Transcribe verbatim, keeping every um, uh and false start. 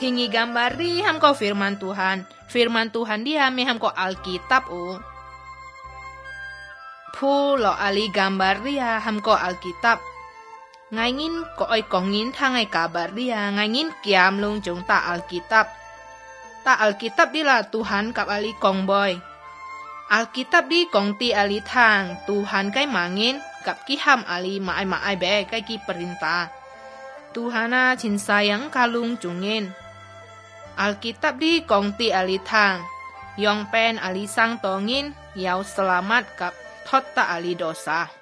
Tingi gambar di hamko firman Tuhan. Firman Tuhan di hame hamko Alkitab o. Pu lo ali gambar dia hamko Alkitab. Ngaingin ko oi kongin thangai kabar dia ngaingin kiam lung jung ta Alkitab. Ta Alkitab di là Tuhan kap ali kong boy. Alkitab di kong ti ali thang Tuhan kai mangin kap ki ham ali maai maai be kai ki perintah. Tuhana chin sayang kalung jungin. Alkitab di kong ti ali thang yong pen ali sang tongin yaw selamat kap thot ta ali dosa.